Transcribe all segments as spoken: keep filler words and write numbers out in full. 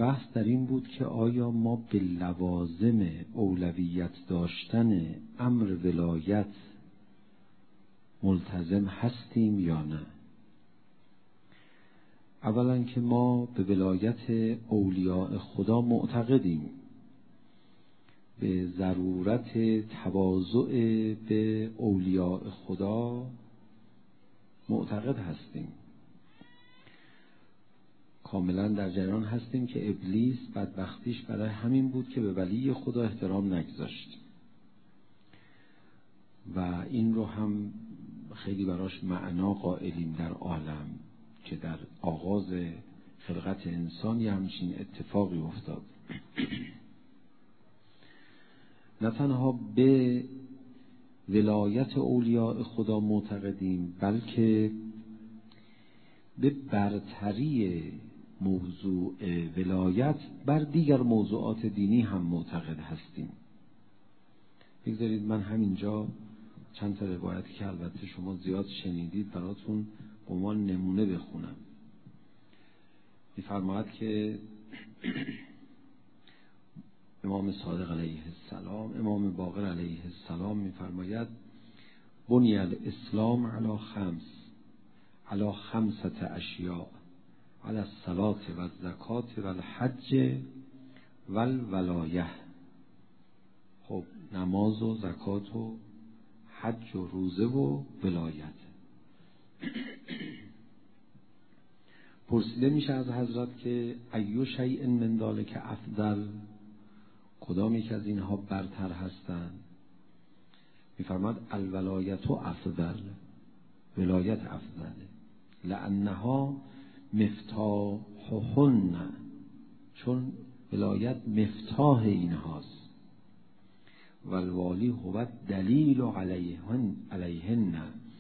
بحث در این بود که آیا ما به لوازم اولویت داشتن امر ولایت ملتزم هستیم یا نه؟ اولا که ما به ولایت اولیاء خدا معتقدیم، به ضرورت تواضع به اولیاء خدا معتقد هستیم، کاملا در جریان هستیم که ابلیس بدبختیش برای همین بود که به ولی خدا احترام نگذاشت و این رو هم خیلی براش معنا قائلیم در عالم که در آغاز خلقت انسان یه همچین اتفاقی افتاد. نه تنها به ولایت اولیاء خدا معتقدیم، بلکه به برتری موضوع ولایت بر دیگر موضوعات دینی هم معتقد هستیم. بگذارید من همینجا چند تا روایتی که البته شما زیاد شنیدید براتون به عنوان نمونه بخونم. می‌فرماید که امام صادق علیه السلام، امام باقر علیه السلام می‌فرماید بنی الاسلام علی خمس علی خمسة اشیاء علی الصلاة و الزکات و الحج و الولایه. خب نماز و زکات و حج و روزه و ولایت. پرسیده میشه از حضرت که ایو شیء من ذلک افضل، کدام یک از اینها برتر هستند؟ میفرماد الولایت افضل، ولایت افضله، لانها مفتاحهن، چون ولایت مفتاح اینهاست، والوالی هو دلیل علیهن علیهن،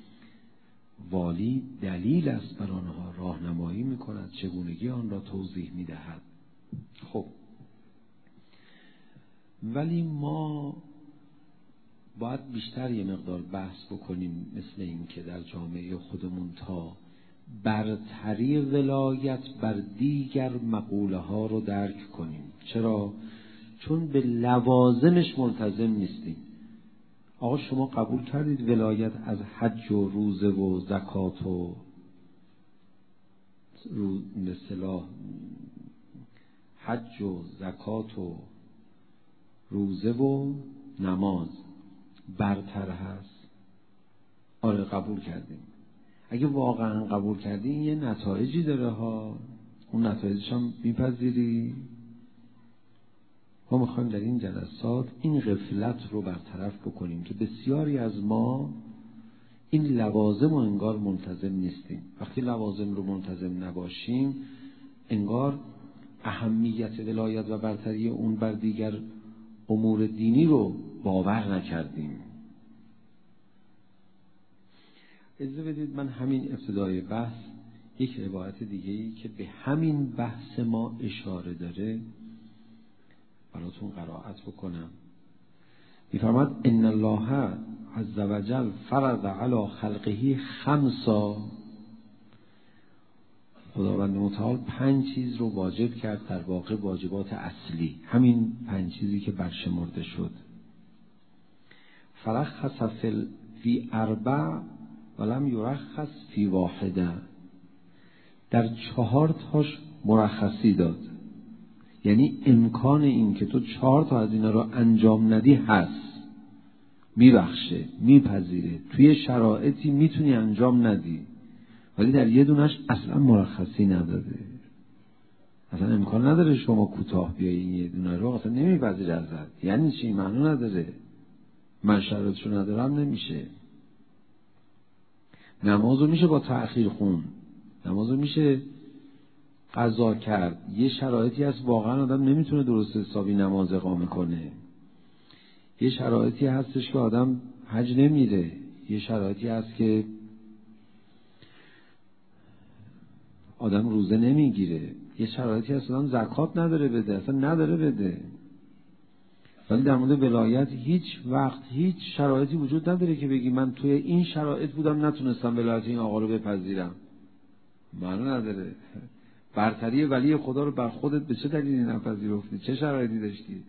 والی دلیل است بر آنها، راهنمایی میکند، چگونگی آن را توضیح میدهد. خب ولی ما باید بیشتر یه مقدار بحث بکنیم، مثل این که در جامعه خودمون تا برتری ولایت بر دیگر مقوله ها رو درک کنیم. چرا؟ چون به لوازمش ملتزم نیستیم. آقا شما قبول کردید ولایت از حج و روزه و زکات و مثلا حج و زکات و روزه و نماز برتر هست؟ آره قبول کردیم. اگه واقعا قبول کردی این یه نتایجی داره ها، اون نتایجش هم میپذیری؟ ما میخوایم در این جلسات این غفلت رو برطرف بکنیم که بسیاری از ما این لوازم رو انگار ملتزم نیستیم. وقتی لوازم رو ملتزم نباشیم انگار اهمیت ولایت و برتری اون بر دیگر امور دینی رو باور نکردیم. اجازه بدید من همین ابتدای بحث یک روایت دیگه‌ای که به همین بحث ما اشاره داره براتون قرائت بکنم. می‌فرماید ان الله عز وجل فرض علی خلقه خمسا، خداوند متعال پنج چیز رو واجب کرد، در واقع واجبات اصلی، همین پنج چیزی که برشمرده شد. فرخص فی فی اربع ولم یرخص فی واحده، در چهار تاش مرخصی داد، یعنی امکان این که تو چهار تا از اینا رو انجام ندی هست، میبخشه، میپذیره، توی شرایطی میتونی انجام ندی، ولی در یه دونش اصلا مرخصی نداده، اصلا امکان نداره شما کوتاه بیایی این یه دونه رو، اصلا نمیپذیره ازت. یعنی چی؟ معنی نداره، من شرایطشو ندارم نمیشه. نمازو میشه با تأخیر خون، نمازو میشه قضا کرد. یه شرایطی هست واقعا آدم نمیتونه درست حسابی نماز اقامه کنه، یه شرایطی هستش که آدم حج نمیره، یه شرایطی هست که آدم روزه نمیگیره، یه شرایطی هست آدم زکات نداره بده، اصلا نداره بده. ولی در مورد ولایت هیچ وقت هیچ شرایطی وجود نداره که بگی من توی این شرایط بودم نتونستم ولایت این آقا رو بپذیرم، معنی نداره. برتری ولی خدا رو بر خودت به چه دلیلی نپذیرفتی؟ چه شرایطی داشتی؟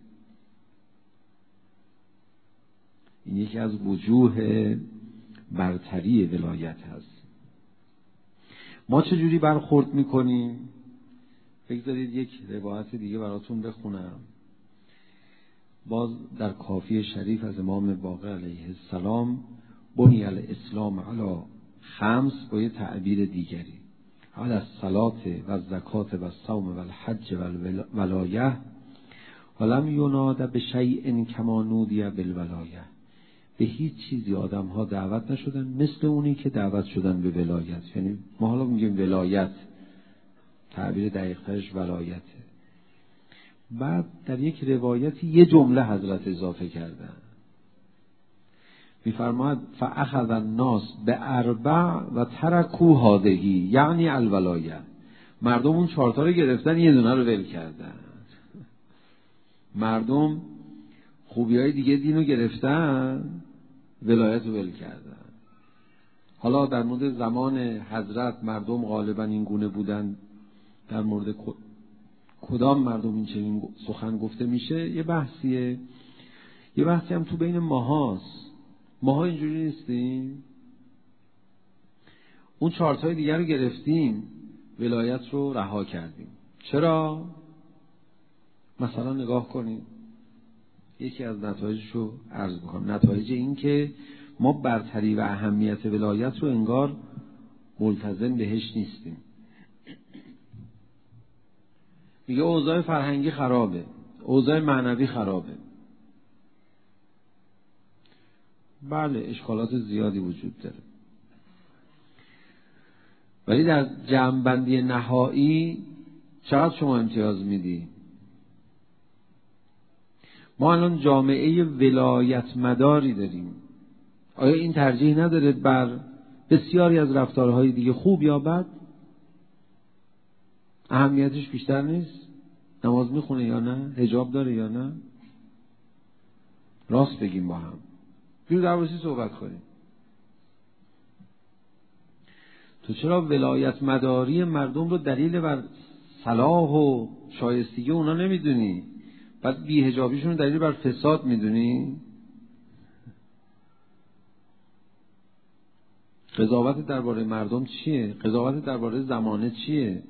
این یکی از وجوه برتری ولایت هست. ما چجوری برخورد میکنیم؟ بگذارید یک روایت دیگه براتون بخونم. باز در کافی شریف از امام باقر علیه السلام، بنی الاسلام علی خمس، با یه تعبیر دیگری، علی الصلاة و الزکات و الصوم و الحج و الولایه ولم یناد بشیء کما نودی بالولایه. به هیچ چیزی آدم ها دعوت نشدن مثل اونی که دعوت شدن به ولایت. یعنی ما حالا میگیم ولایت، تعبیر دقیق ترش ولایته. بعد در یک روایتی یه جمله حضرت اضافه کردن، میفرماید فاخذ الناس باربع و ترکوا هذه، یعنی الولایه. مردم اون چهارتا رو گرفتن، یه دونه رو ول کردن. مردم خوبیای دیگه دینو گرفتن، ولایت رو ول کردن. حالا در مورد زمان حضرت مردم غالبا این گونه بودن، در مورد کدام مردم این چنین سخن گفته میشه یه بحثیه. یه بحثی هم تو بین ماهاست. ماها اینجوری نیستیم، اون چارتای دیگر رو گرفتیم، ولایت رو رها کردیم. چرا؟ مثلا نگاه کنید، یکی از نتایجش رو عرض میکنم. نتایج این که ما برتری و اهمیت ولایت رو انگار ملتزم بهش نیستیم. میگه اوضاع فرهنگی خرابه، اوضاع معنوی خرابه. بله، اشکالات زیادی وجود داره، ولی در جمع‌بندی نهایی چقدر شما امتیاز میدی؟ ما الان جامعه ولایت مداری داریم. آیا این ترجیح نداره بر بسیاری از رفتارهای دیگه، خوب یا بد؟ اهمیتش بیشتر نیست؟ نماز میخونه یا نه؟ حجاب داره یا نه؟ راست بگیم با هم، بیرو درباره‌اش صحبت کنیم. تو چرا ولایت مداری مردم رو دلیل بر صلاح و شایستگی اونا نمیدونی؟ بعد بی‌حجابیشون رو دلیل بر فساد میدونی؟ قضاوت درباره مردم چیه؟ قضاوت درباره زمانه چیه؟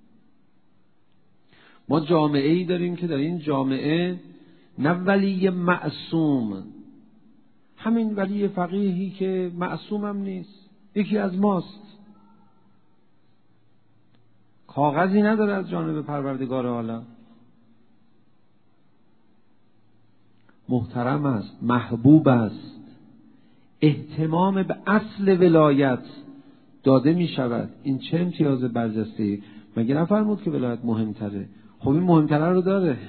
ما جامعه ای داریم که در این جامعه نه ولی معصوم، همین ولی فقیهی که معصوم هم نیست، یکی از ماست، کاغذی نداره از جانب پروردگار عالم، محترم است، محبوب است، اهتمام به اصل ولایت داده می شود. این چه امتیاز برجسته‌ای؟ مگه نفرمود که ولایت مهمتره؟ خب این مهمتره رو داره.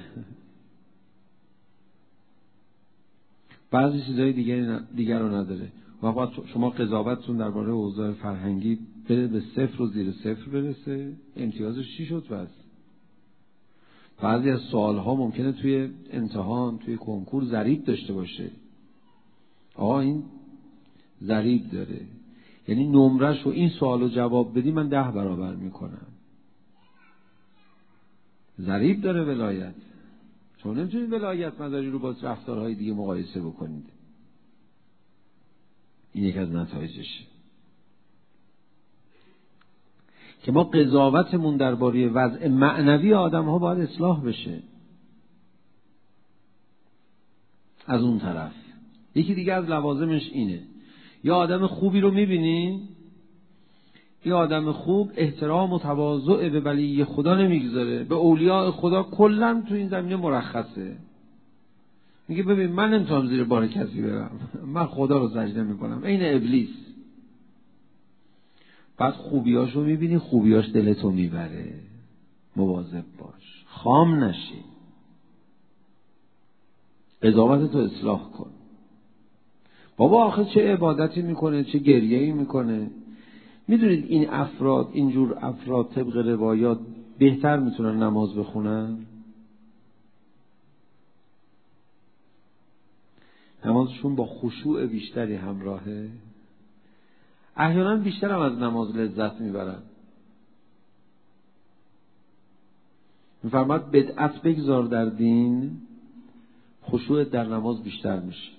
بعضی چیزهای دیگر دیگر رو نداره. و بعد شما قضاوتتون درباره اوضاع فرهنگی بره به صفر و زیر صفر برسه، امتیازش چی شد بس؟ بعضی از سوالها ممکنه توی امتحان، توی کنکور ضریب داشته باشه. آقا این ضریب داره، یعنی نمرش و این سوالو جواب بدی من ده برابر میکنم. ضریب داره ولایت. چون نمیتونید ولایت مداری رو با رفتارهای دیگه مقایسه بکنید. این یک از نتایجشه که ما قضاوتمون درباره وضع معنوی آدم‌ها باید اصلاح بشه. از اون طرف یکی دیگه از لوازمش اینه، یا آدم خوبی رو می‌بینی، یا آدم خوب احترام و تواضع به ولی خدا نمیگذاره، به اولیاء خدا کلاً تو این زمینه مرخصه. میگه ببین من نمیتونم زیر بار کسی برم، من خدا رو سجده میکنم، این ابلیس. بعد خوبیاشو میبینی، خوبیاش دلتو میبره. مواظب باش، خام نشی، قضاوتتو اصلاح کن. بابا آخه چه عبادتی میکنه، چه گریه‌ای میکنه. میدونید این افراد، اینجور افراد طبق روایات بهتر میتونن نماز بخونن؟ نمازشون با خشوع بیشتری همراهه، احیانا بیشتر هم از نماز لذت میبرن. میفرماد بدعت بگذار در دین، خشوع در نماز بیشتر میشه.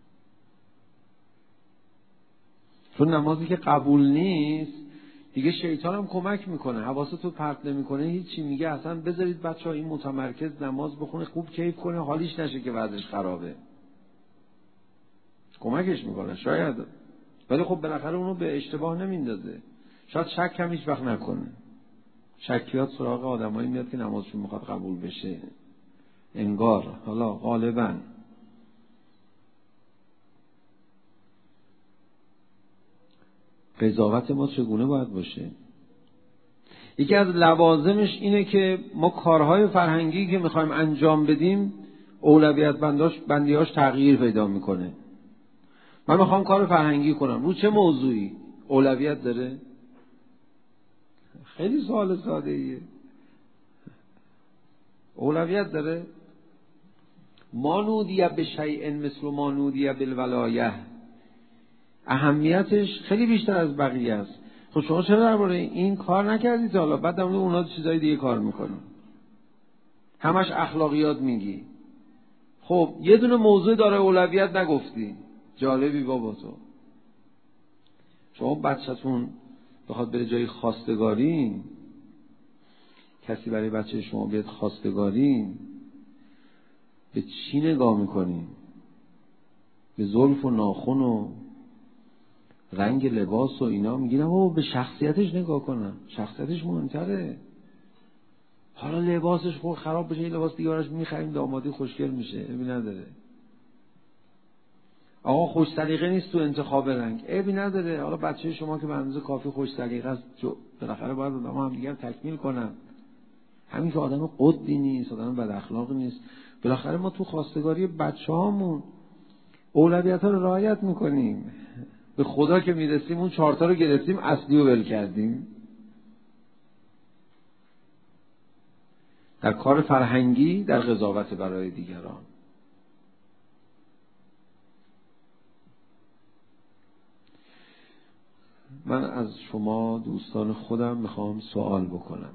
چون نمازی که قبول نیست دیگه شیطان هم کمک میکنه، حواستو پرت نمیکنه، هیچی میگه اصلا بذارید بچه‌ها این متمرکز نماز بخونه، خوب کیف کنه، حالیش نشه که وضعش خرابه. کمکش میکنه شاید، ولی خب بالاخره اونو به اشتباه نمیندازه. شاید شک هم هیچ وقت نکنه. شکیات سراغ آدمایی میاد که نمازشون میخواد قبول بشه انگار، حالا غالبا. قضاوت ما چگونه باید باشه؟ یکی از لوازمش اینه که ما کارهای فرهنگی که میخوایم انجام بدیم اولویت بنداش بندیاش تغییر پیدا میکنه. من میخوام کار فرهنگی کنم، رو چه موضوعی اولویت داره؟ خیلی سوال ساده ایه. اولویت داره؟ ما نودیه به شیء مثل ما نودیه بالولایه، اهمیتش خیلی بیشتر از بقیه است. خب شما چرا درباره این کار نکردید حالا؟ بعد هم اونا چیزای دیگه کار میکنن، همش اخلاقیات میگی. خب یه دونه موضوع داره اولویت نگفتی. جالبی بابا تو. شما بچه‌تون بخواد بره جای خواستگاری، کسی برای بچه شما بیاد خواستگاری، به چی نگاه میکنی؟ به زلف و ناخن و رنگ لباس و اینا؟ میگین بابا به شخصیتش نگاه کنم، شخصیتش مهمتره. حالا لباسش خود خراب بشه، این لباس دیگه براش میخریم، دامادی خوشگل میشه، عیبی نداره. آقا خوش سلیقه نیست تو انتخاب رنگ، عیبی نداره. حالا بچه شما که به اندازه کافی خوش سلیقه است، بالاخره باید آدم هم دیگر تکمیل کنن. همین که آدم قدی نیست، آدم بد اخلاق نیست. بالاخره ما تو خواستگاری بچه‌هامون اولویت‌ها رو رعایت میکنیم. به خدا که میرسیم اون چهارتا رو گرفتیم، اصلی رو ول کردیم. در کار فرهنگی، در قضاوت برای دیگران. من از شما دوستان خودم میخوام سوال بکنم.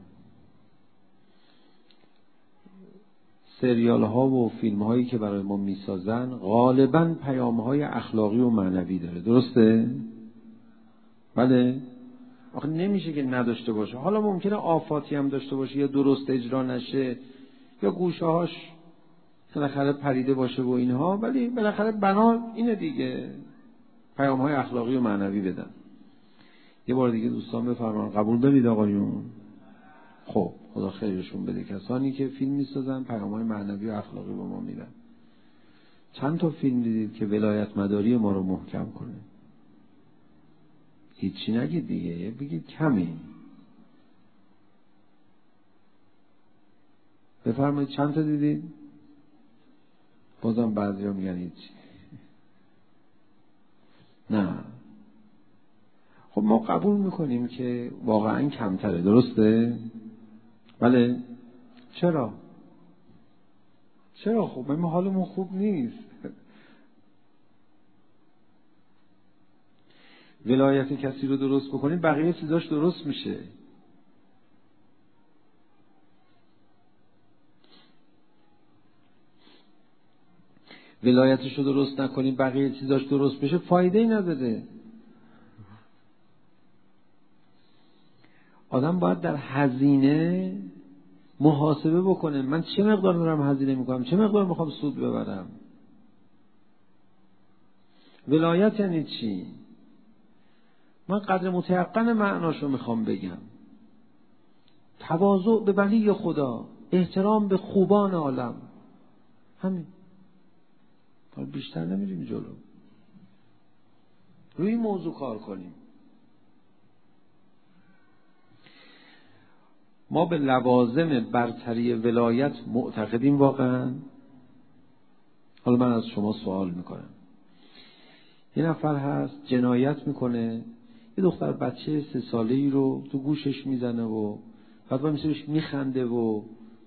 سریال ها و فیلم هایی که برای ما میسازن غالباً پیام های اخلاقی و معنوی داره، درسته؟ بله؟ آخه نمیشه که نداشته باشه. حالا ممکنه آفاتی هم داشته باشه، یا درست اجرا نشه، یا گوشه هاش بالاخره پریده باشه و اینها، ولی بالاخره بنا اینه دیگه، پیام های اخلاقی و معنوی بدن. یه بار دیگه دوستان بفرمان قبول دارید آقایون؟ خب خدا خیرشون بده. کسانی که فیلم میسازن پیام‌های معنوی و اخلاقی به ما میدن. چند تا فیلم دیدید که ولایت مداری ما رو محکم کنه؟ هیچی نگید دیگه، بگید کمی. بفرمایید چند تا دیدید؟ بازم بعضیا میگن هیچی. نه. خب ما قبول میکنیم که واقعا کمتره، درسته؟ بله؟ چرا؟ چرا؟ خب ما حالمون خوب نیست. ولایت کسی رو درست بکنیم بقیه چیزاش درست میشه. ولایتش رو درست نکنیم بقیه چیزاش درست بشه، فایده ای نداره. آدم باید در هزینه محاسبه بکنه. من چه مقدار دارم هزینه میکنم، چه مقدار میخوام سود ببرم. ولایت یعنی چی؟ من قدر متیقن معناشو میخوام بگم. تواضع به ولی خدا، احترام به خوبان عالم، همین. بیشتر نمیریم جلو. روی این موضوع کار کنیم. ما به لوازم برتری ولایت معتقدیم واقعا؟ حالا من از شما سوال میکنم. یه نفر هست جنایت میکنه، یه دختر بچه سه ساله‌ای رو تو گوشش میزنه و بعد با میسیبش میخنده و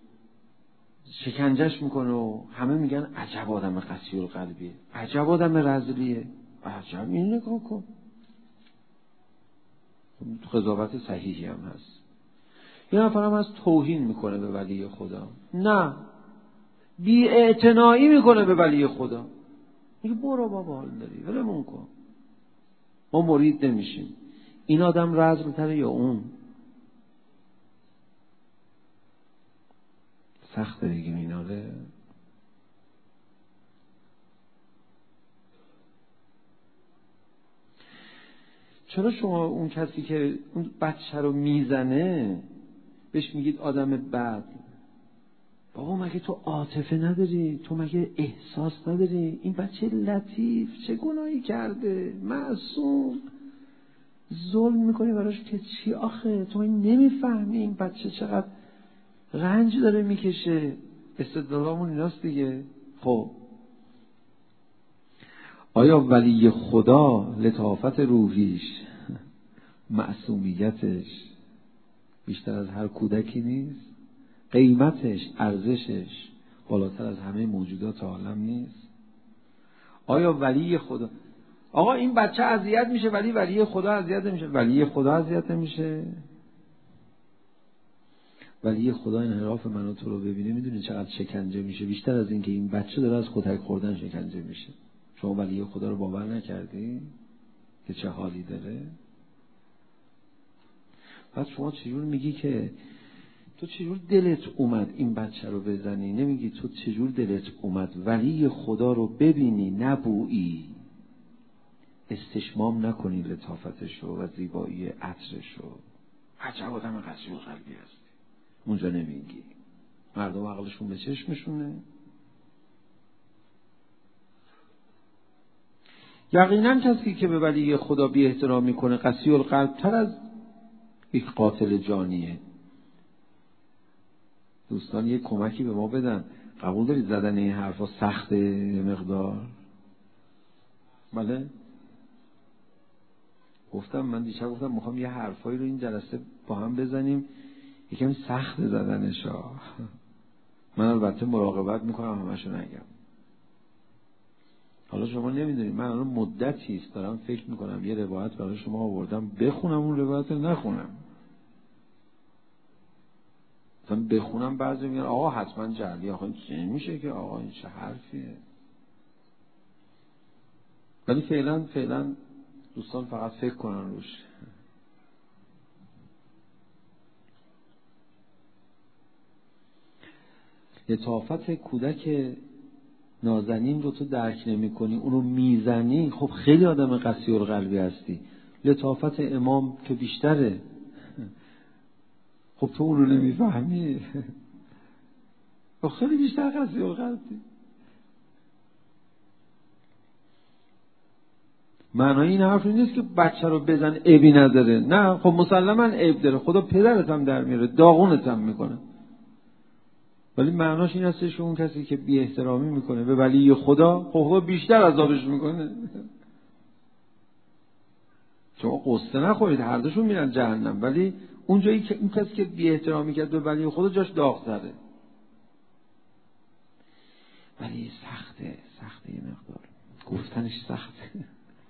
شکنجش میکنه و همه میگن عجب آدم قسی‌ال قلبیه، عجب آدم رذلیه، عجب این نگاه کن. قضاوت صحیحی هم هست. یه نفرم از توهین میکنه به ولی خدا، نه، بی اعتنایی میکنه به ولی خدا، میگه برو بابا حال داری ولمون کن، ما مرید نمیشیم. این آدم رزم‌تره یا اون؟ سخته دیگه ایناره. چرا شما اون کسی که اون بچه رو میزنه بهش میگید آدم بد؟ بابا مگه تو عاطفه نداری؟ تو مگه احساس نداری؟ این بچه لطیف چه گناهی کرده؟ معصوم، ظلم میکنی براش که چی آخه؟ تو نمیفهمی این بچه چقدر رنج داره میکشه. استدلالمون ایناست دیگه. خب آیا ولی خدا لطافت روحیش، معصومیتش بیشتر از هر کودکی نیست؟ قیمتش، ارزشش بالاتر از همه موجودات عالم نیست؟ آیا ولی خدا، آقا این بچه اذیت میشه ولی ولی خدا اذیت نمیشه؟ ولی خدا اذیت نمیشه؟ ولی خدا انحراف من و تو رو ببینه میدونی چقدر شکنجه میشه؟ بیشتر از این که این بچه داره از کتک خوردن شکنجه میشه. شما ولی خدا رو باور نکردی که چه حالی داره؟ بعد شما چجور میگی که تو چجور دلت اومد این بچه رو بزنی؟ نمیگی تو چجور دلت اومد ولی خدا رو ببینی، نبویی، استشمام نکنی لطافتش رو و زیبایی عطرش رو. عجب آدم قسی و قلبی هستی. اونجا نمیگی. مردم عقلشون به چشمشونه. یقینا کسی که به ولی خدا بی احترام میکنه قسی القلب تر از یک قاتل جانیه. دوستان یک کمکی به ما بدن. قبول دارید زدن این حرفا سخته یه مقدار؟ بله؟ گفتم من دیشب گفتم میخوام یه حرفایی رو این جلسه با هم بزنیم، یکم سخت زدنشا. من البته مراقبت میکنم همشو نگم. حالا شما نمیدونید من الان مدتی است دارم فکر میکنم یه روایت برای شما آوردم، بخونم اون روایت رو نخونم. مثلا بخونم بعضی میگن آقا حتما جعلی، آقا چی میشه که آقا این چه حرفیه؟ ولی فعلا فعلا دوستان فقط فکر کنن روش. لطافت کودک نازنین رو تو درک نمی کنی، اونو میزنی، خب خیلی آدم قسی القلبی هستی. لطافت امام که بیشتره، خب تو اونو نمیفهمی، خب خیلی بیشتر قسی القلبی. معنای این حرف نیست که بچه رو بزن عیبی نداره، نه، خب مسلما عیب داره، خدا پدرت هم در میاره، داغونت هم میکنه. ولی معناش این هستش که اون کسی که بی احترامی میکنه به ولی خدا، خب خدا بیشتر عذابش میکنه. شما قصه نخورید، هر دوشون میرن جهنم، ولی اون جایی که این کسی که بی احترامی کرد به ولی خدا جاش داغ‌تره. ولی سخته، سخته یه مقدار گفتنش سخته.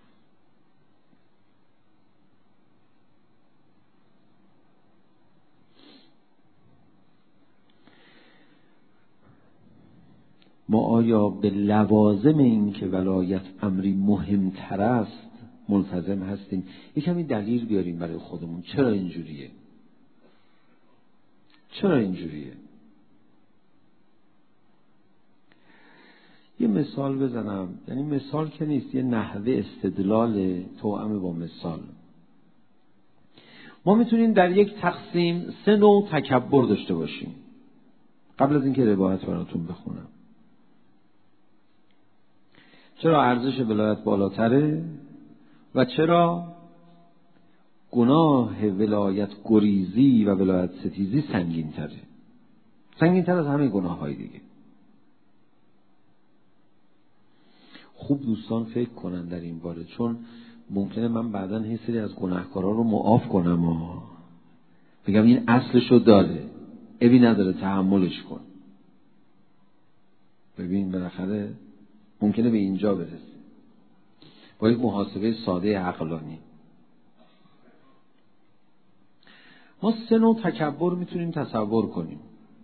ما آیا به لوازم این که ولایت امری مهمتر است ملتزم هستیم؟ یک کمی دلیل بیاریم برای خودمون چرا اینجوریه؟ چرا اینجوریه؟ یه مثال بزنم، یعنی مثال که نیست، یه نحوه استدلال توأم با مثال. ما میتونیم در یک تقسیم سه نوع تکبر داشته باشیم. قبل از اینکه روایت براتون بخونم، چرا ارزش ولایت بالاتره و چرا گناه ولایت گریزی و ولایت ستیزی سنگین تره، سنگین تر از همه گناه های دیگه. خوب دوستان فکر کنن در این باره، چون ممکنه من بعداً یه سری از گناهکارا رو معاف کنم و بگم این اصلشو داره، عیبی نداره، تحملش کن. ببین بالاخره ممکنه به اینجا برسه با یک محاسبه ساده عقلانی. ما سه نوع تکبر میتونیم تصور کنیم.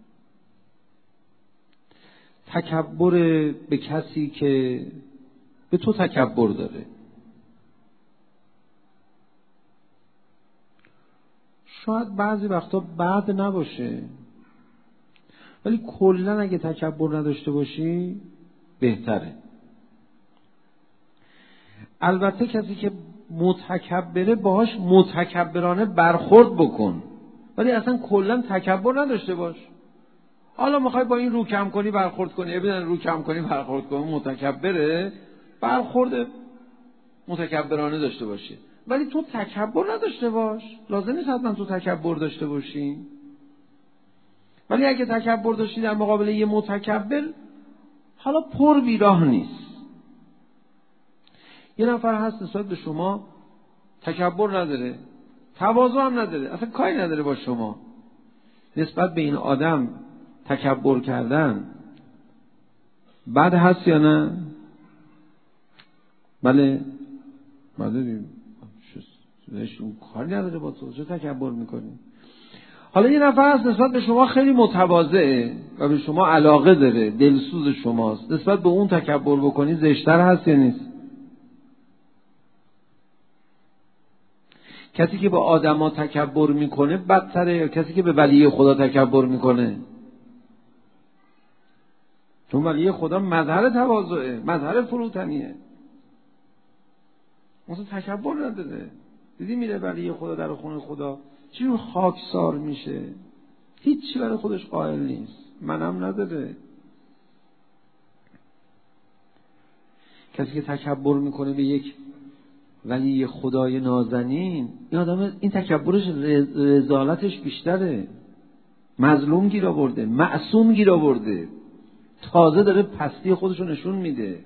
تکبر به کسی که به تو تکبر داره، شاید بعضی وقتا بد نباشه، ولی کلا اگه تکبر نداشته باشی بهتره. البته کسی که متکبره باهاش متکبرانه برخورد بکن، ولی اصلا کلا تکبر نداشته باش. حالا میخوای با این رو کم کنی برخورد کنی، ببین رو کم کنی برخورد کنی، متکبره، برخورد متکبرانه داشته باشه، ولی تو تکبر نداشته باش. لازم نیست حتما تو تکبر داشته باشی، ولی اگه تکبر داشتی در مقابل یه متکبر، حالا پر بیراه نیست. یه نفر هست نسبت به شما تکبر نداره، تواضع هم نداره، اصلا کاری نداره با شما. نسبت به این آدم تکبر کردن بد هست یا نه؟ بله بله، اون کاری نداره با تو، چه تکبر میکنی؟ حالا یه نفر هست نسبت به شما خیلی متواضعه و به شما علاقه داره، دلسوز شماست، نسبت به اون تکبر بکنی زشتر هست یا نیست؟ کسی که به آدما تکبر میکنه بدتره یا کسی که به ولی خدا تکبر میکنه؟ چون ولی خدا مظهر تواضعه، مظهر فروتنیه، مثلا تکبر نداره. دیدی میره ولی خدا در خونه خدا چجور خاکسار میشه، هیچی برای خودش قائل نیست، منم نداره. کسی که تکبر میکنه به یک ولی خدای نازنین، این آدم این تکبرش رذالتش بیشتره، مظلوم گیر آورده، معصوم گیر آورده، تازه داره پستی خودشو نشون میده.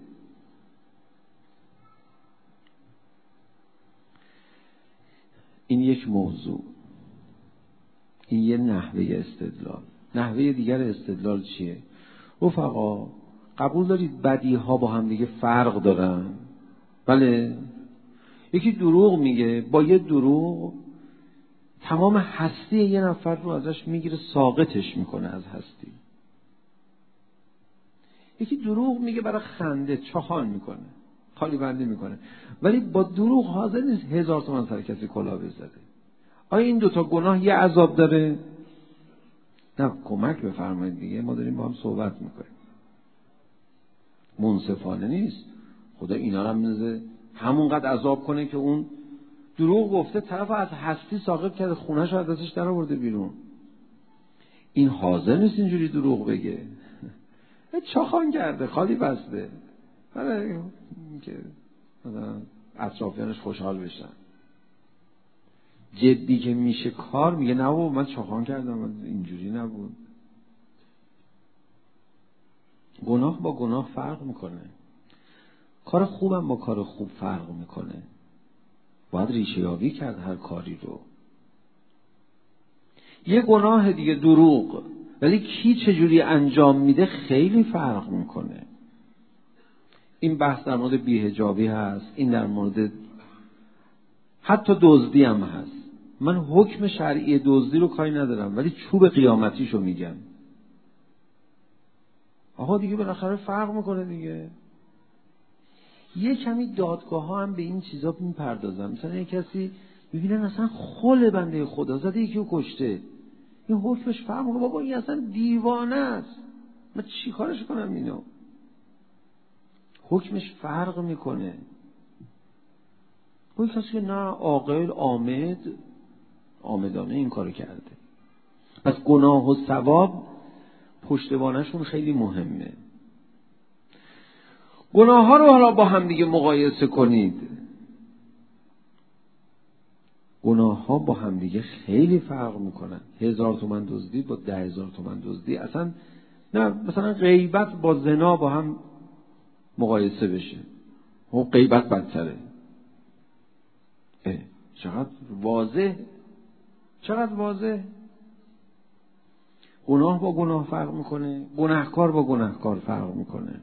این یک موضوع، این یه نحوه استدلال. نحوه دیگر استدلال چیه؟ رفقا قبول دارید بدیها با هم دیگه فرق دارن؟ بله. یکی دروغ میگه، با یه دروغ تمام هستی یه نفر رو ازش میگیره، ساقطش میکنه از هستی. یکی دروغ میگه برای خنده، چاخان میکنه، خالی بندی میکنه، ولی با دروغ حاضر نیست هزار تومن سر کسی کلاه بذاره. آیا این دوتا گناه یه عذاب داره؟ نه، کمک بفرمایید دیگه، ما داریم با هم صحبت میکنیم. منصفانه نیست. خدا اینا رو هم همونقدر عذاب کنه که اون دروغ گفته طرف از هستی ساقط کرده، خونه‌شو از دستش در آورده بیرون. این حاضر نیست اینجوری دروغ بگه، چاخان کرده، خالی بسته، برای که اطرافیانش خوشحال بشن. جدی که میشه کار میگه نه بابا من چاخان کردم، اینجوری نبود. گناه با گناه فرق میکنه، کار خوبم با کار خوب فرق میکنه. باید ریشه یابی کرد هر کاری رو. یه گناه دیگه دروغ، ولی کی چجوری انجام میده خیلی فرق میکنه. این بحث در مورد بی‌حجابی هست، این در مورد حتی دزدی هم هست. من حکم شرعی دزدی رو کاری ندارم، ولی چوب قیامتیشو میگم. آها دیگه بالاخره فرق میکنه دیگه. یه کمی دادگاه ها هم به این چیزا میپردازن. مثلا یه کسی میبینن اصلا خل بنده خدا زده، یکی رو کشته، این حکمش فرق میکنه. بابا این اصلا دیوانه است، من چی کارش کنم اینو؟ حکمش فرق میکنه. اون کسی که نه عاقل، آمد، آمدانه این کارو کرده. پس گناه و ثواب پشتوانشون خیلی مهمه. گناه ها رو حالا با هم دیگه مقایسه کنید. گناه ها با هم دیگه خیلی فرق میکنن. هزار تومن دزدی با ده هزار تومن دزدی اصلا نه. مثلا غیبت با زنا با هم مقایسه بشه، و غیبت بدتره. چقدر واضح، چقدر واضح. گناه با گناه فرق میکنه، گناهکار با گناهکار فرق میکنه.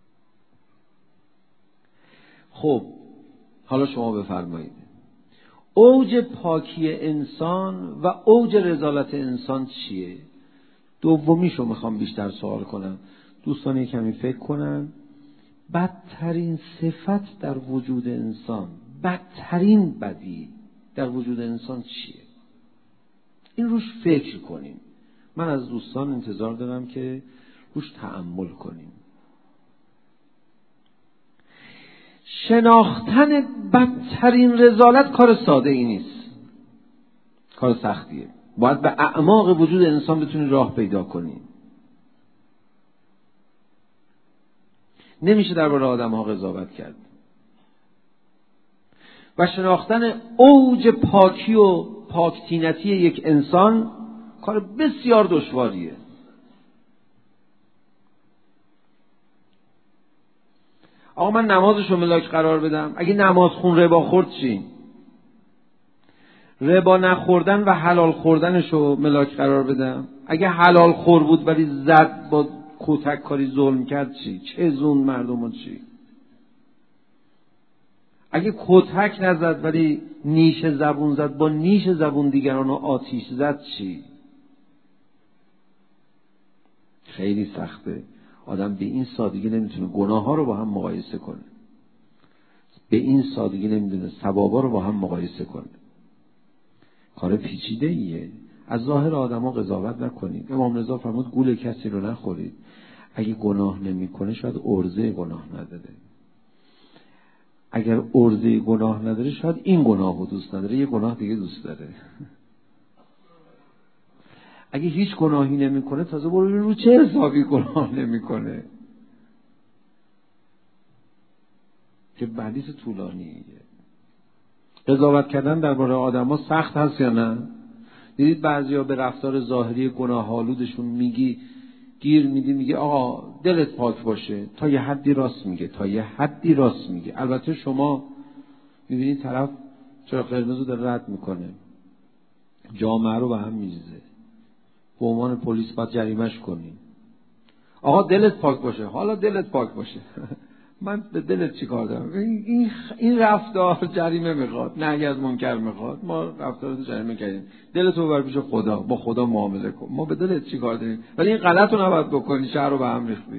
خب حالا شما بفرمایید، اوج پاکی انسان و اوج رذالت انسان چیه؟ دومیشو میخوام بیشتر سوال کنم. دوستان یک کمی فکر کنن. بدترین صفت در وجود انسان، بدترین بدی در وجود انسان چیه؟ این روش فکر کنیم. من از دوستان انتظار دارم که روش تأمل کنیم. شناختن بدترین رذالت کار ساده ای نیست، کار سختیه. باید به اعماق وجود انسان بتونی راه پیدا کنی. نمیشه درباره آدم ها قضاوت کرد. و شناختن اوج پاکی و پاکتینتی یک انسان کار بسیار دشواریه. آقا من نمازشو ملاک قرار بدم، اگه نماز خون ربا خورد چی؟ ربا نخوردن و حلال خوردنشو ملاک قرار بدم، اگه حلال خور بود ولی زد با کتک کاری ظلم کرد چی؟ چه زون مردمو چی؟ اگه کتک نزد ولی نیش زبون زد، با نیش زبون دیگرانو آتیش زد چی؟ خیلی سخته. آدم به این سادگی نمیتونه گناه ها رو با هم مقایسه کنه. به این سادگی نمیتونه ثوابا رو با هم مقایسه کنه. کار پیچیده ایه. از ظاهر آدما قضاوت نکنید. امام رضا فرمود گول کسی رو نخورید. اگه گناه نمیکنه شاید عرضه گناه نداره. اگر عرضه گناه نداره شاید این گناه رو دوست نداره، یه گناه دیگه دوست داره. اگه هیچ گناهی نمیکنه تازه برو رو چه حسابی گناه نمیکنه. که حدیث طولانیه. قضاوت کردن درباره آدما سخت هست یا نه؟ دیدید بعضیا به رفتار ظاهری گناه آلودشون میگی گیر میدی، میگه آقا دلت پاک باشه. تا یه حدی راست میگه، تا یه حدی راست میگه. البته شما میبینید طرف چراغ قرمز رو داره رد میکنه، جامعه رو به هم میریزه، به عنوان پلیس باید جریمه‌اش کنیم. آقا دلت پاک باشه. حالا دلت پاک باشه. من به دلت چی کار دارم؟ این این رفتار جریمه میخواد، نهی از منکر میخواد. ما رفتار رو جریمه کردیم. دلت رو ببر پیش خدا، با خدا معامله کن. ما به دلت چی کار داریم؟ ولی این غلط رو نباید بکنی، شهر رو به هم ریختی.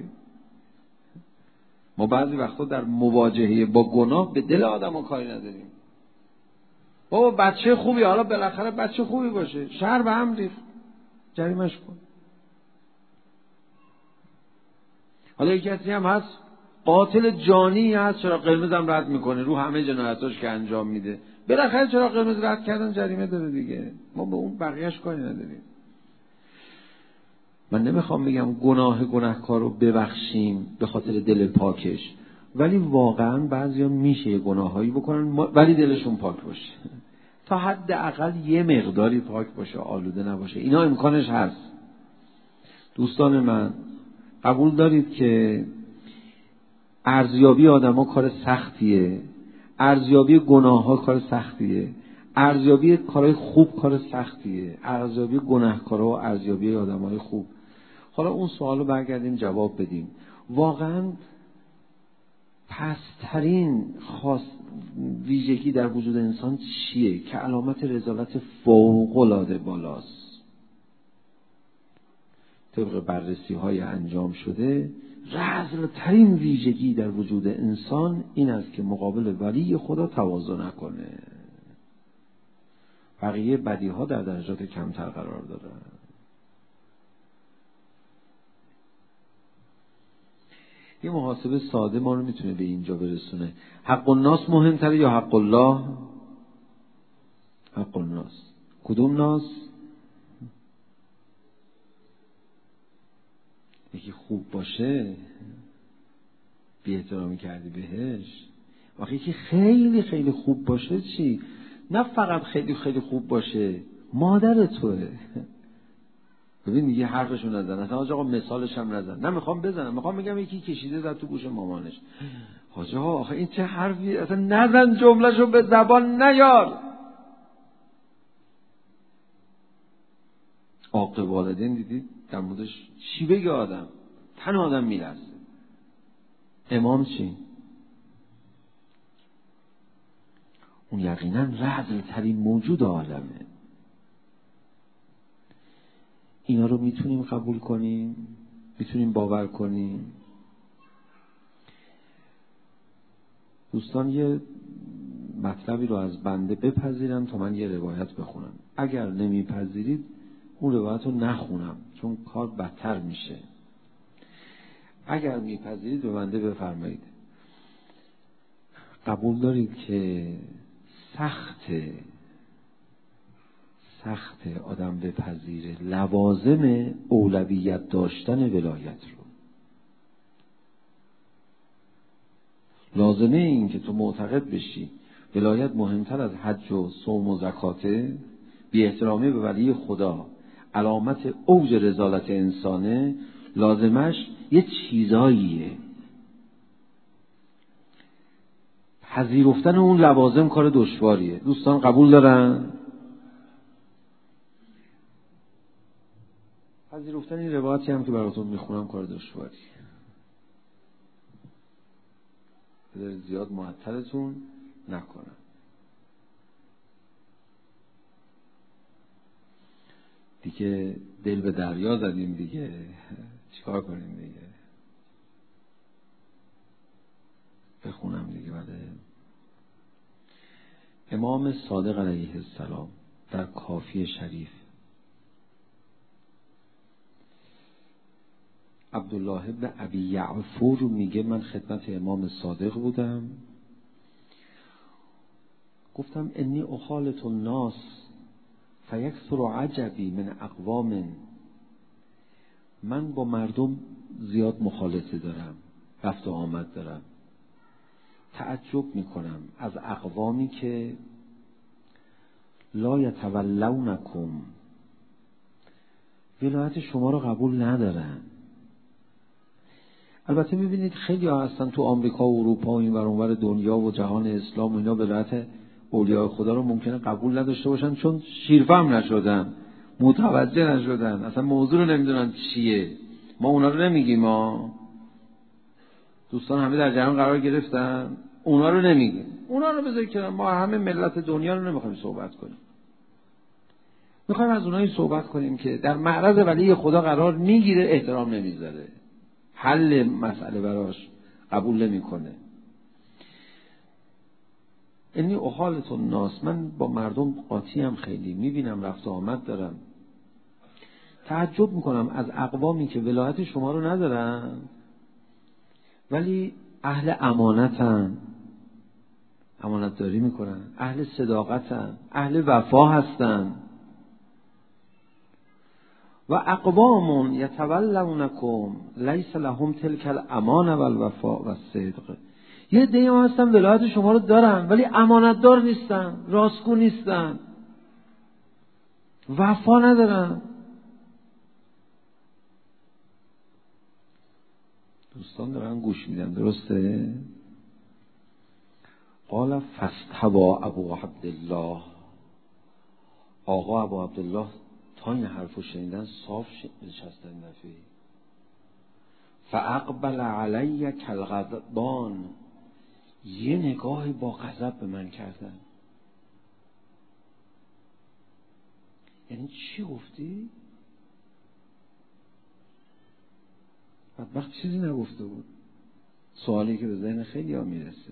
ما بعضی وقتا در مواجهه با گناه به دل آدمو کاری نداریم. بابا بچه خوبی، حالا بالاخره بچه خوبی باشه، شهر به هم ریخت، جریمه‌اش کن. حالا یک کسی هم هست قاتل جانی هست، چرا قرمز هم رد میکنه رو همه جنایتاش که انجام میده، بالاخره چرا قرمز رد کردن جریمه داره دیگه. ما به اون بقیهش کاری نداریم. من نمیخوام بگم گناه گناهکار رو ببخشیم به خاطر دل پاکش، ولی واقعا بعضیا میشه گناهایی بکنن ولی دلشون پاک باشه، تا حد اقل یه مقداری پاک باشه، آلوده نباشه. اینا امکانش هست. دوستان من قبول دارید که ارزیابی آدم‌ها کار سختیه، ارزیابی گناه‌ها کار سختیه، ارزیابی کارهای خوب کار سختیه، ارزیابی گناهکارا و ارزیابی آدم‌های خوب. حالا اون سوالو برگردیم جواب بدیم. واقعاً پسترین خاص ویژگی در وجود انسان چیه که علامت رذالت فوق‌العاده بالاست؟ طبق بررسی‌های انجام شده رذل‌ترین ویژگی در وجود انسان این است که مقابل ولی خدا تواضع نکنه. بقیه بدی‌ها در درجات کمتر قرار دارن. یه محاسبه ساده ما رو میتونه به اینجا برسونه. حق الناس مهمتره یا حق الله؟ حق الناس. کدوم ناس؟ یکی خوب باشه بی احترامی کردی بهش. وقتی که خیلی خیلی خوب باشه چی؟ نه فقط خیلی خیلی خوب باشه، مادر توه. ببین دیگه حرفشون نزن. اصلا آقا مثالش هم نزن. نه میخوام بزنم، میخوام بگم یکی کشیده زد تو گوش مامانش. حاجی ها آخه این چه حرفی؟ اصلا نزن، جملهشو به زبان نیار. عاقل والدین دیدید در موردش چی بگه آدم؟ تن آدم میلرزه. امام چی؟ اون یقینا رذل ترین موجود عالمه. اینا رو میتونیم قبول کنیم، میتونیم باور کنیم. دوستان یه مطلبی رو از بنده بپذیرن تا من یه روایت بخونم. اگر نمیپذیرید اون روایت رو نخونم، چون کار بدتر میشه. اگر میپذیرید به بنده بفرمایید. قبول دارید که سخته سخت آدم بپذیره لوازم اولویت داشتن ولایت رو. لازمه این که تو معتقد بشی ولایت مهمتر از حج و صوم و زکاته، بی احترامی به ولی خدا علامت اوج رذالت انسانه، لازمش یه چیزاییه. پذیرفتن اون لوازم کار دشواریه. دوستان قبول دارن؟ پذیرفتن این روایتی هم که براتون میخونم کار دشواریه. بذارید زیاد معطلتون نکنم. دیگه دل به دریا زدیم دیگه، چیکار کنیم دیگه؟ بخونم دیگه. بله، امام صادق علیه السلام در کافی شریف، عبدالله ابن ابی یعفور میگه من خدمت امام صادق بودم، گفتم انی اخالط الناس فیکثر عجبی من اقوام، من با مردم زیاد مخالطه دارم، رفت و آمد دارم، تعجب میکنم از اقوامی که لا یتولونکم، ولایت شما رو قبول ندارن. البته میبینید خیلی ها هستن تو آمریکا و اروپا و این ور اون ور دنیا و جهان اسلام و اینا ولایت اولیاء خدا رو ممکنه قبول نداشته باشن، چون شیرفهم نشدن، متوجه نشدن، اصلا موضوع رو نمیدونن چیه. ما اونا رو نمیگیم، ما دوستان همه در جهان قرار گرفتن، اونا رو نمیگیم. اونا رو بذارید که ما همه ملت دنیا رو نمیخوایم صحبت کنیم. میخوایم از اونایی صحبت کنیم که در معرض ولی خدا قرار میگیره، احترام نمیذاره، حل مسئله براش قبول نمیکنه. انی اخالط الناس، من با مردم قاطی هم، خیلی میبینم رفت و آمد دارم، تعجب میکنم از اقوامی که ولایت شما رو ندارن ولی اهل امانتن، امانت داری میکنن، اهل صداقتن، اهل وفا هستن. و اقوام یتولونکم لیس لهم تلک الامان و الوفا و الصدق، یه عده‌ای هستن ولایت شما رو دارن ولی امانت دار نیستن، راستگو نیستن، وفا ندارن. دوستان دارن گوش میدن، درسته؟ قال فاستوى ابو عبدالله، آقا ابو عبدالله تا این حرفو شنیدن صاف نشستن دفعه، فاقبل علی کالغضبان، یه نگاهی با غضب به من کردن. یعنی چی گفتی؟ بدبخت چیزی نگفته بود. سوالی که به ذهن خیلی ها میرسه.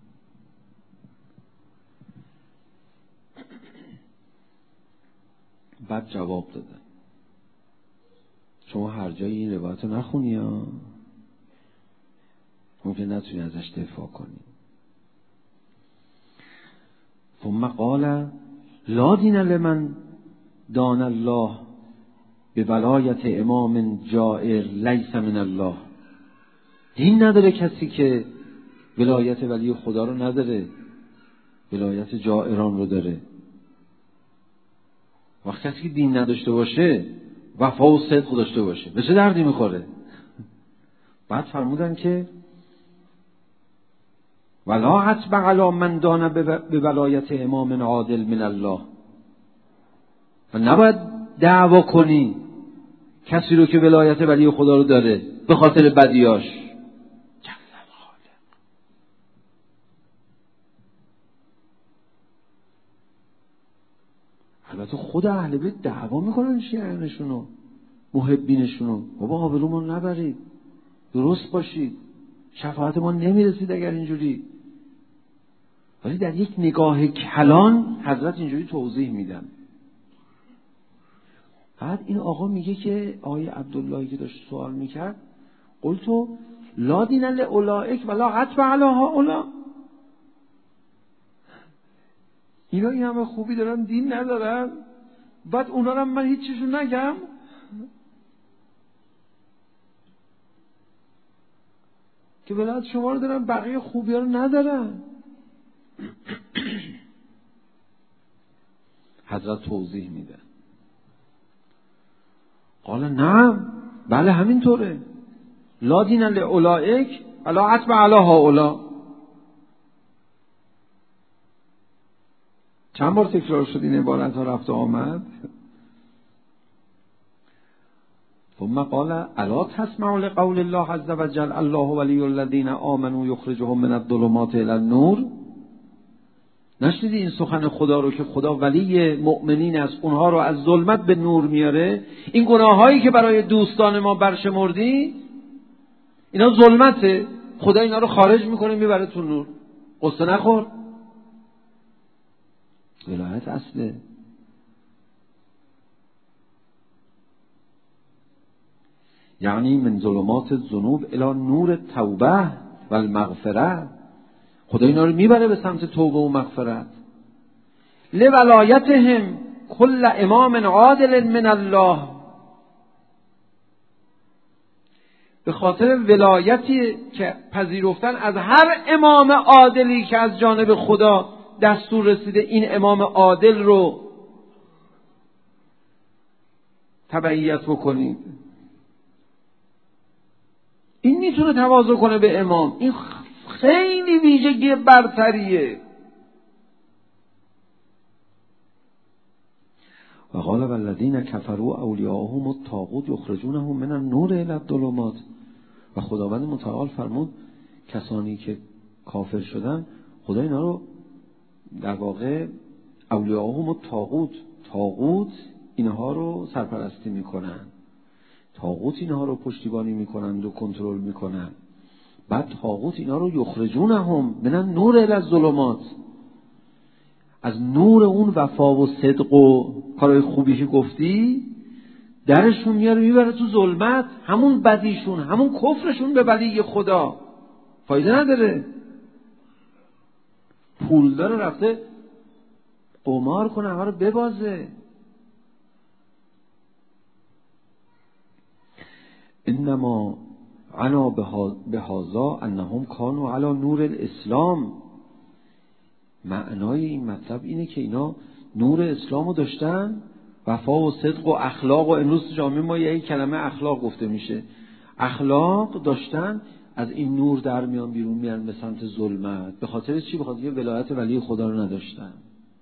بعد جواب دادن شما هر جایی این روایت رو نخونی ها، ممکن نتونی ازش دفاع کنی. ثم قال لا دین لمن دان الله به ولایت امام جائر لیس من الله، دین نداره کسی که ولایت ولی خدا رو نداره، ولایت جائران رو داره. وقتی کسی که دین نداشته باشه، وفا و صدق داشته باشه، به چه دردی میخوره؟ بعد فرمودن که ولا حسب علی من دان به ولایت امام عادل من الله، و نباید دعوا کنی کسی رو که ولایت ولی خدا رو داره به خاطر بدیاش. خود اهل بیت دعوا میکنن شیعیانشونو، محبینشونو، بابا آبرومون نبرید، درست باشید، شفاعت ما نمیرسید اگر اینجوری. ولی در یک نگاه کلان حضرت اینجوری توضیح میدن. بعد این آقا میگه که آقای عبداللهی که داشت سوال میکرد، قلتو لا دین لأولئک ولا عتب علی هؤلاء، اینا این همه خوبی دارن دین ندارن، بعد اونا رو من هیچ چیزو نگم؟ که ولایت شما رو دارن بقیه خوبی ها رو ندارن. حضرت توضیح میده، قال نعم، بله همینطوره، لا دین لأولئک ولا عتب علی هؤلاء. چند بار تکرار شد این عبارت ها، رفت و آمد. ثم قال الا تسمعوا لقول الله عز وجل الله ولی الذین آمنوا یخرجهم من الظلمات الی النور. نشنیدی این سخن خدا رو که خدا ولی مؤمنین است، اونها رو از ظلمت به نور میاره؟ این گناهایی که برای دوستان ما برشمردی اینا ظلمته، خدا اینا رو خارج میکنه میبره تو نور. قصه نخور، ولایت اصله. یعنی من ظلمات الذنوب الی نور التوبه و المغفره، خدا اینا رو میبره به سمت توبه و مغفرت. لولایتهم کل امام عادل من الله، به خاطر ولایتی که پذیرفتن از هر امام عادلی که از جانب خدا دستور رسیده این امام عادل رو تبعیت بکنید. این میتونه تواضع کنه به امام، این خیلی ویژگی برتریه. و قال والذین کفروا اولیاءهم الطاغوت یخرجونهم من النور الی الظلمات. و خداوند متعال فرمود کسانی که کافر شدن خدا اینا رو در واقع اولیاءهم الطاغوت، طاغوت اینها رو سرپرستی میکنن، طاغوت اینها رو پشتیبانی میکنند و کنترل میکنند. بعد طاغوت اینا رو یخرجونهم من النور الی الظلمات، از نور اون وفا و صدق و کارهای خوبی که گفتی درشون میاره میبره تو ظلمت. همون بدیشون، همون کفرشون به ولی خدا فایده نداره. پول داره رفته قمار کنه، همه رو ببازه. انما عنا بهذا انهم كانوا على نور الاسلام. معنای این مطلب اینه که اینا نور اسلامو داشتن، وفا و صدق و اخلاق، و امروز جامعه ما یه کلمه اخلاق گفته میشه، اخلاق داشتن، از این نور در میان بیرون میان به سمت ظلمت. به خاطر چی؟ به خاطر ولایت ولی خدا رو نداشتن.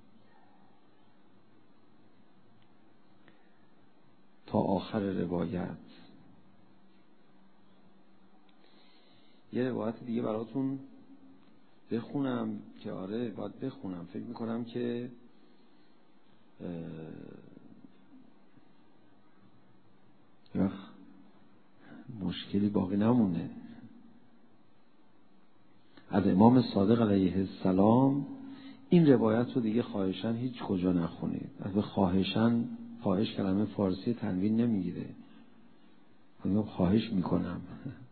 تا آخر روایت. یه روایت دیگه براتون بخونم که آره باید بخونم، فکر میکنم که یخ مشکلی باقی نمونه. از امام صادق علیه السلام این روایت رو دیگه خواهشاً هیچ کجا نخونید. از به خواهشاً، خواهش کلمه فارسی تنوین نمیگیره، میگم خواهش میکنم.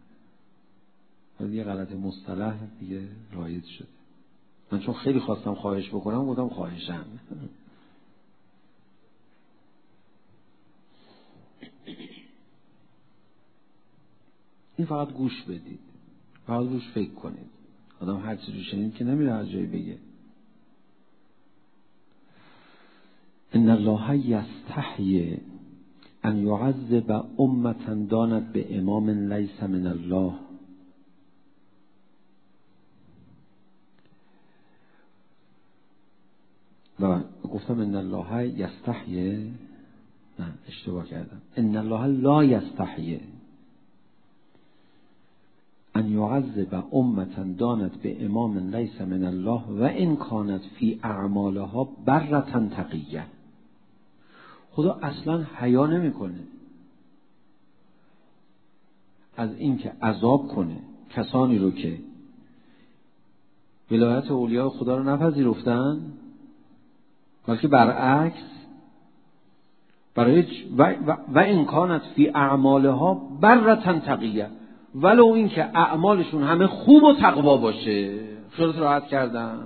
یه غلط مصطلح دیگه رایج شده. من چون خیلی خواستم خواهش بکنم گفتم خواهشاً. این فقط گوش بدید، فقط گوش فکر کنید. آدم هر چیزی شنید که نمیره هر جایی بگه. ان الله یستحیی ان یعذب امة دانت به امام لیس من الله. و گفتم ان الله یستحیی، نه اشتباه کردم، ان الله لا یستحیی ان یعذب امة دانت به امام لیس من الله و ان کانت فی اعمالها برة تقیه. خدا اصلا حیا نمیکنه از اینکه عذاب کنه کسانی رو که ولایت اولیاء خدا رو نپذیرفتن، بلکه برعکس برای و, و, و این کانت فی اعمالها برتن تقیه، ولو این که اعمالشون همه خوب و تقوا باشه. خیالت راحت کردن،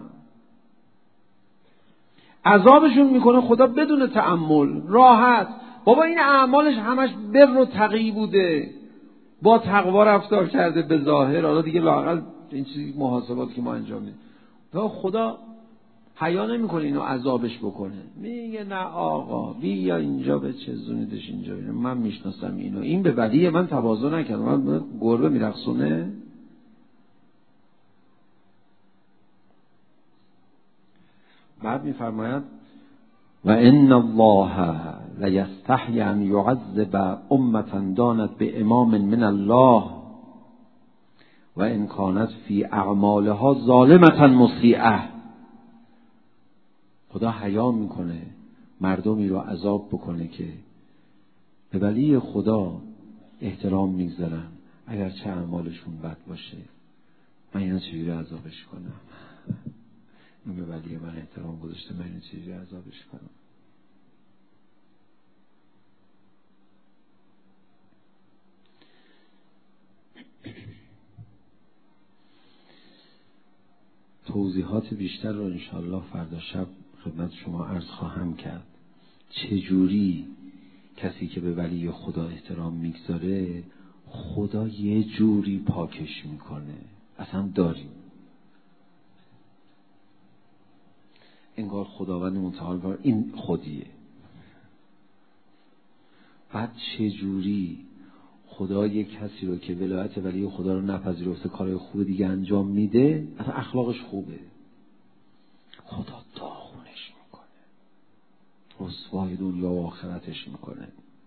عذابشون میکنه خدا بدون تأمل، راحت. بابا این اعمالش همش بر و تقی بوده، با تقوا رفتار کرده به ظاهر، حالا دیگه لااقل این چیزی محاسبات که ما انجام میدیم، تا خدا حیا نمیکنه اینو عذابش بکنه. میگه نه آقا بیا اینجا به چزونیدش اینجا، من میشناسم اینو، این به ولی من تواضع نکردم، من گربه میرقصونه. بعد میفرماید و ان الله لیستحی ان یعذب امة دانت به امام من الله و ان کانت فی اعمالها ظالمة مسیئة. خدا حیا میکنه مردمی رو عذاب بکنه که به ولی خدا احترام میگذارن اگر چه اعمالشون بد باشه. من اینو چجوری عذابش کنم؟ این به ولی من احترام گذاشته، من اینو چجوری عذابش کنم؟ توضیحات بیشتر رو انشاءالله فردا شب خدمت شما عرض خواهم کرد. چجوری کسی که به ولی خدا احترام میگذاره خدا یه جوری پاکش میکنه، اصلا داریم انگار خداوند متعال این خودیه. بعد چجوری خدا یک کسی رو که ولایت ولی خدا رو نپذیرفته کارهای خوب دیگه انجام میده، اصلا اخلاقش خوبه، خدا داغونش میکنه، رسوای دنیا و آخرتش میکنه.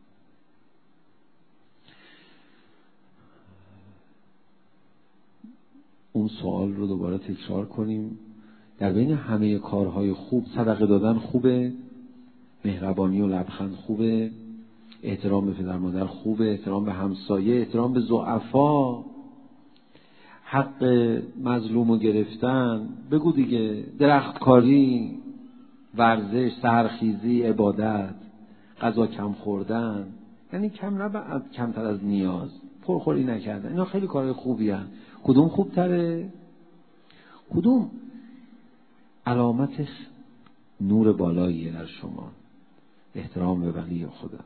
اون سوال رو دوباره تکرار کنیم. در بین همه کارهای خوب صدقه دادن خوبه، مهربانی و لبخند خوبه، احترام به پدر مادر خوبه، احترام به همسایه، احترام به ضعفا، حق مظلوم رو گرفتن، بگو دیگه، درختکاری، ورزش، سحرخیزی، عبادت، غذا کم خوردن، یعنی کم نه کمتر از نیاز، پرخوری نکردن، اینا خیلی کارهای خوبی هن. کدوم خوبتره؟ کدوم علامت نور بالاییه در شما؟ احترام به ولی خدا.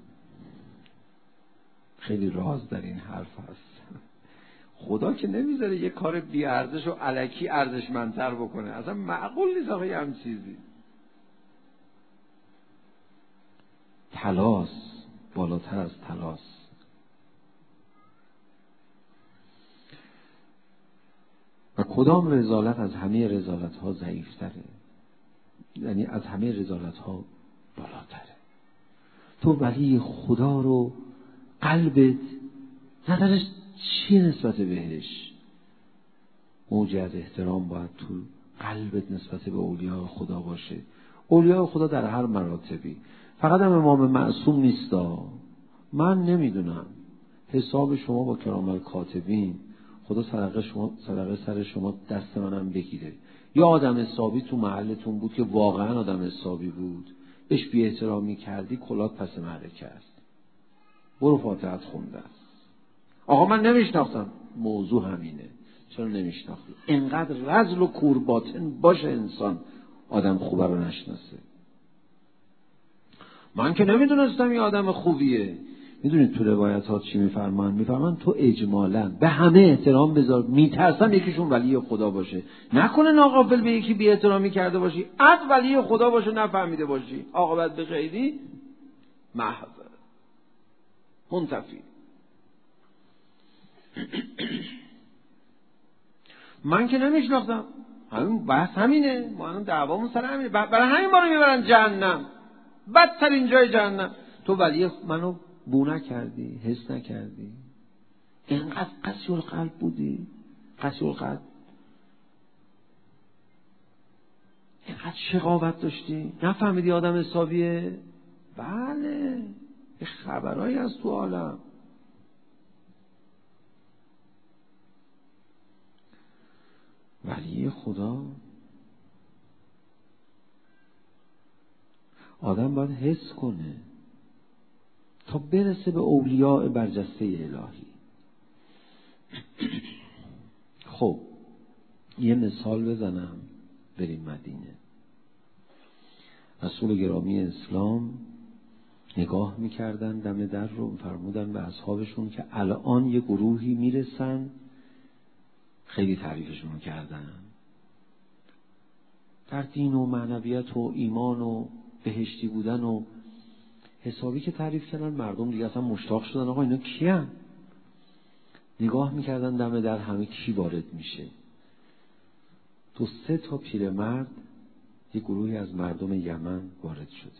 خیلی راز در این حرف هست. خدا که نمیذاره یه کار بی ارزش و الکی ارزشمندتر بکنه، اصلا معقول نیست آقا هم چیزی. تلاس بالاتر از تلاس. و کدام رذالت از همه رذالت ها ضعیفتره، یعنی از همه رذالت ها بالاتره. تو ولی خدا رو قلبت نظرش چیه نسبت بهش؟ موجه از احترام باید تو قلبت نسبت به اولیاء خدا باشه. اولیاء خدا در هر مراتبی، فقط هم امام معصوم نیستا. من نمیدونم حساب شما با کرام الکاتبین، خدا صدقه شما صدقه سر شما دست منم بگیره. یا آدم حسابی تو محلتون بود که واقعا آدم حسابی بود، بهش بی احترامی کردی، کلات پس معرکه است، برو فاتحت خونده است. آقا من نمیشناختم. موضوع همینه، چرا نمیشناختی؟ اینقدر رذل و کورباطن باشه انسان آدم خوبه رو نشناسه. من که نمیدونستم این آدم خوبیه. میدونید تو روایت ها چی میفرمان؟ میفرمان تو اجمالا به همه احترام بذار، میترسم یکیشون ولی خدا باشه. نکنه ناغافل به یکی بی احترامی کرده باشی، از ولی خدا باشه نفهمیده باشی، عاقبت به خیری محو منتفی. من که نمیشناختم. همین بحث همینه، ما الان دعوامون سر همینه، برای همین ما رو میبرن جهنم، بدترین جای جهنم. تو ولی منو بو نکردی، حس نکردی، اینقدر قسی القلب بودی، قسی القلب، اینقدر شقاوت داشتی، نفهمیدی آدم حسابیه. بله یه خبرایی از تو عالم. ولی خدا آدم باید حس کنه تا برسه به اولیاء برجسته الهی. خب یه مثال بزنم بریم مدینه. رسول گرامی اسلام نگاه میکردن دم در رو، فرمودن به اصحابشون که الان یه گروهی میرسن، خیلی تعریفشون کردن در دین و معنویت و ایمان و بهشتی بودن و حسابی که تعریف کردن. مردم دیگه اصلا مشتاق شدن آقا اینا کیان؟ نگاه میکردن دم در همه کی وارد میشه. تو سه تا پیرمرد، یه گروهی از مردم یمن وارد شده.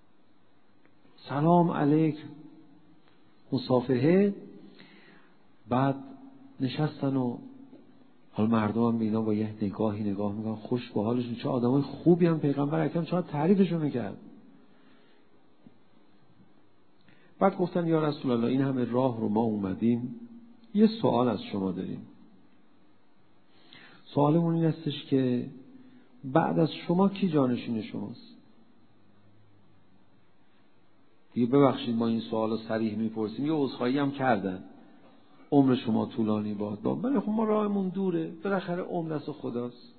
سلام علیک، مصافحه. بعد نشستن و حال مردم هم اینا با یه نگاهی نگاه میکنن، خوش به حالشون. چه آدمای خوبی هم پیغمبر اکرم چقدر تعریفشون میکرد. بعد گفتن یا رسول الله این همه راه رو ما اومدیم، یه سوال از شما داریم. سوالمون این هستش که بعد از شما کی جانشین شماست؟ دیگه ببخشید ما این سوال رو صریح میپرسیم، یه عذرخواهی هم کردن عمر شما طولانی باد، ولی خب ما راهمون دوره، بالاخره عمر دست خداست.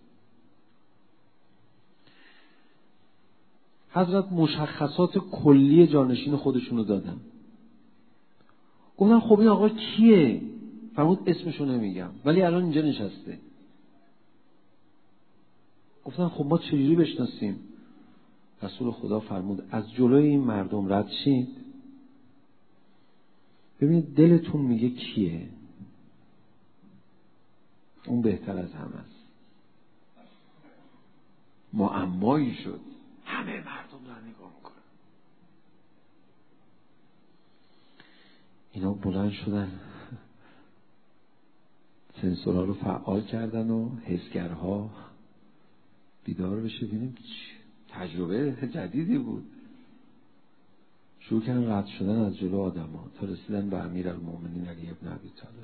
حضرت مشخصات کلی جانشین خودشونو دادن. گفتن خب این آقا کیه؟ فرمود اسمشو نمیگم ولی الان اینجا نشسته. گفتن خب ما چجوری بشناسیم؟ رسول خدا فرمود از جلوی این مردم رد شید، ببینید دلتون میگه کیه، اون بهتر از همه است. معمایی شد، همه مردم دارن نگاه میکنن. اینا بلند شدن، سنسورها رو فعال کردن و حسگرها بیدار بشه. ببینیم تجربه جدیدی بود. شروع کردن رد شدن از جلو آدم‌ها تا رسیدن به امیرالمومنین علی ابن ابی طالب.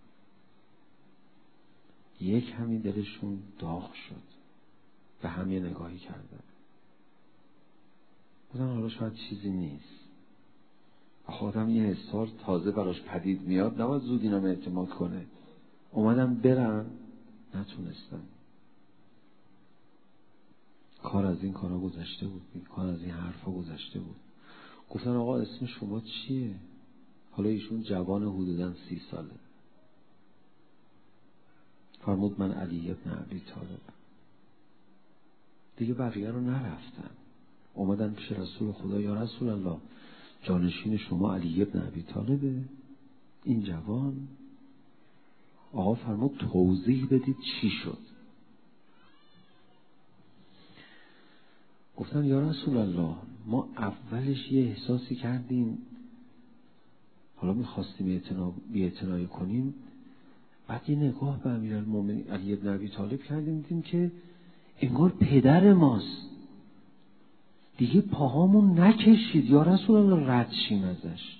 یک همین دلشون داغ شد، به هم یه نگاهی کردن. بودن حالا شاید چیزی نیست، آدم یه حسار تازه براش پدید میاد، نباید زود اینا رو اعتماد کنه. اومدن برن، نتونستن. کار از این کارا گذشته بود، کار از این حرفا گذشته بود. گفتن آقا اسم شما چیه؟ حالا ایشون جوان حدوداً سی ساله. فرمود من علی ابن ابی طالب. دیگه بقیه رو نرفتن، اومدن پیش رسول خدا. یا رسول الله جانشین شما علی ابن ابی طالبه؟ این جوان. آقا فرمود توضیح بدید چی شد. گفتن یا رسول الله ما اولش یه احساسی کردیم، حالا میخواستیم بی‌اعتنایی کنیم، بعد یه نگاه به امیرالمومنین علی ابن ابی طالب کردیم، دیدیم که انگار پدر ماست. دیگه پاهامون نکشید یا رسول الله رد شیم ازش.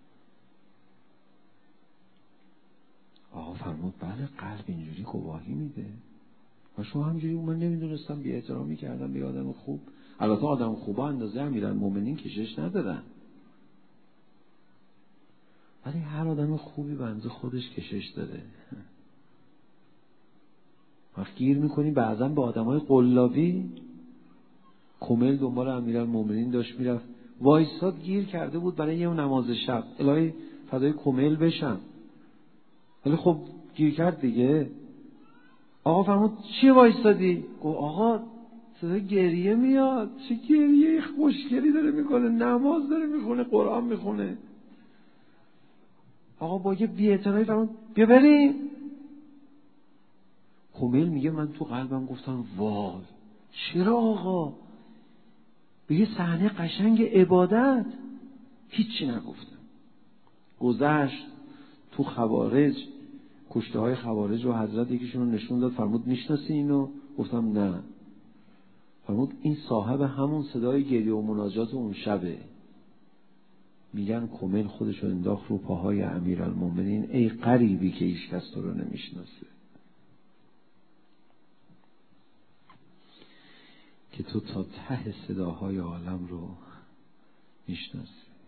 آقا فرمود بله قلب اینجوری گواهی میده. و شما همجوری، من نمیدونستم، بی احترامی کردم به آدم خوب. البته آدم خوبا اندازه امیرالمومنین کشش ندارن، ولی هر آدم خوبی بنده خودش کشش داره. وقت گیر میکنی بعضا به آدمای قلابی. کمیل دنبال امیرالمومنین داشت میرفت، وایساد گیر کرده بود برای یه نماز شب، الهی فدای کمیل بشم، ولی خب گیر کرد دیگه. آقا فرمود چی وایسادی؟ گفت آقا صدای گریه میاد. چه گریه خوشگلی داره میکنه، نماز داره میخونه، قرآن میخونه. آقا با یه بی‌اعتنایی فرمود بیا بریم. کمیل میگه من تو قلبم گفتم وای چرا آقا به یه صحنه قشنگ عبادت هیچی نگفتم. گذشت تو خوارج، کشته های خوارج و حضرت یکیشون رو نشون داد، فرمود میشناسی اینو؟ گفتم نه. فرمود این صاحب همون صدای گریه و مناجات اون شبه. میگن کمیل خودشو انداخت رو پاهای امیرالمومنین، ای غریبی که هیچ کس تو رو نمیشناسه، که تو تا ته صداهای عالم رو میشناسی.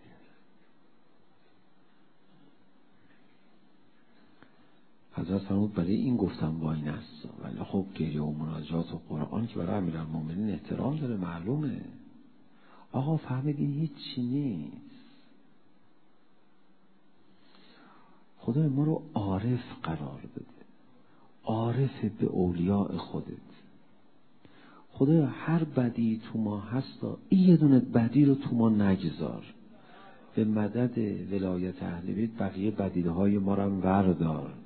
حضرت فرمود برای این گفتم با این است، ولی خب گریه و مناجات و قرآن که برای امیرالمومنین احترام داره، معلومه. آقا فهمید این هیچ چی نیست. خدا ما رو عارف قرار بده، عارف به اولیاء خودت. خدا هر بدی تو ما هستا، این یه دونه بدی رو تو ما نگذار. به مدد ولایت اهل بیت بقیه بدیهای ما رو هم وردار.